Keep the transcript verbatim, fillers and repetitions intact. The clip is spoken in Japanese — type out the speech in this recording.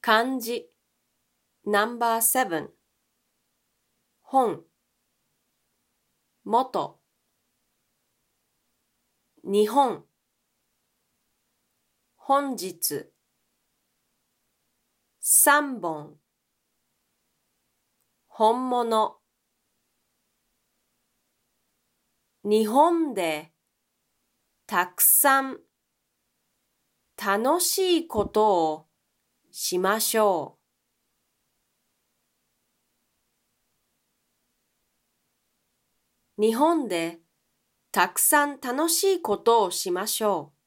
漢字 ナンバーセブン 本元日本本日三本本物日本でたくさん楽しいことをしましょう。日本でたくさん楽しいことをしましょう。